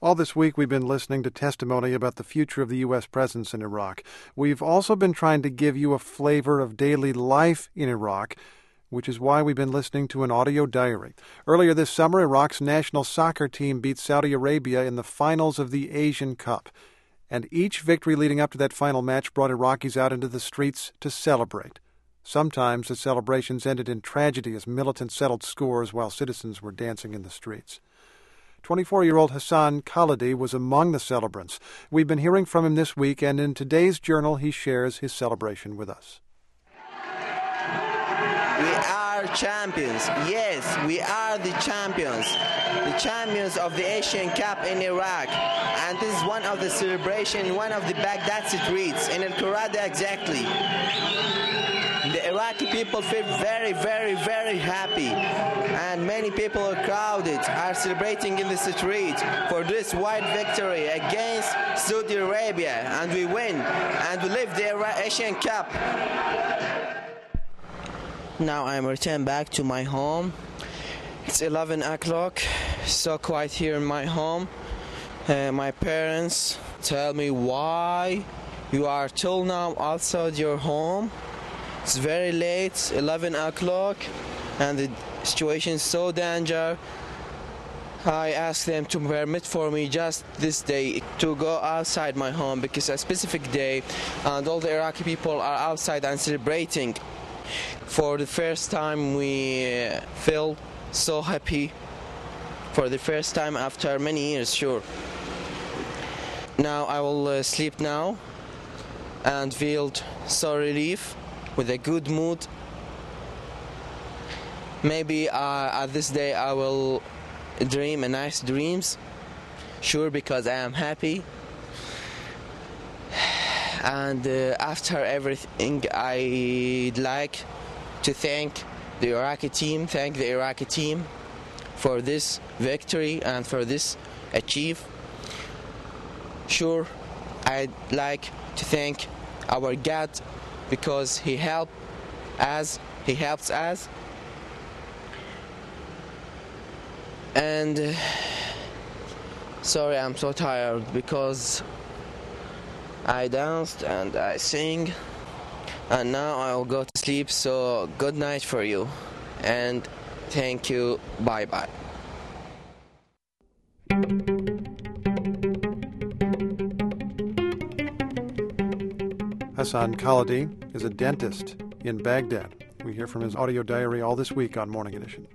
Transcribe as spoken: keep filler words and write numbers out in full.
All this week we've been listening to testimony about the future of the U S presence in Iraq. We've also been trying to give you a flavor of daily life in Iraq, which is why we've been listening to an audio diary. Earlier this summer, Iraq's national soccer team beat Saudi Arabia in the finals of the Asian Cup. And each victory leading up to that final match brought Iraqis out into the streets to celebrate. Sometimes the celebrations ended in tragedy as militants settled scores while citizens were dancing in the streets. twenty-four-year-old Hassan Khalidi was among the celebrants. We've been hearing from him this week, and in today's journal he shares his celebration with us. We are champions. Yes, we are the champions. The champions of the Asian Cup in Iraq. And this is one of the celebrations, one of the Baghdad streets, in Al-Qurada exactly. The Iraqi people feel very, very, very happy, and many people are crowded, are celebrating in the street for this wide victory against Saudi Arabia, and we win, and we live the Asian Cup. Now I'm returned back to my home. It's eleven o'clock, so quiet here in my home. Uh, my parents tell me, why you are till now outside your home? It's very late, eleven o'clock, and the situation is so dangerous. I asked them to permit for me just this day to go outside my home because a specific day and all the Iraqi people are outside and celebrating. For the first time we feel so happy, for the first time after many years, sure. Now I will uh, sleep now and feel so relief, with a good mood. Maybe uh, at this day I will dream a nice dreams, sure, because I am happy. And uh, after everything, I'd like to thank the Iraqi team, thank the Iraqi team for this victory and for this achieve. Sure, I'd like to thank our God, because he helped us, he helps us. And uh, sorry, I'm so tired because I danced and I sing, and now I'll go to sleep. So good night for you, and thank you. Bye bye. Hassan Khalidi is a dentist in Baghdad. We hear from his audio diary all this week on Morning Edition.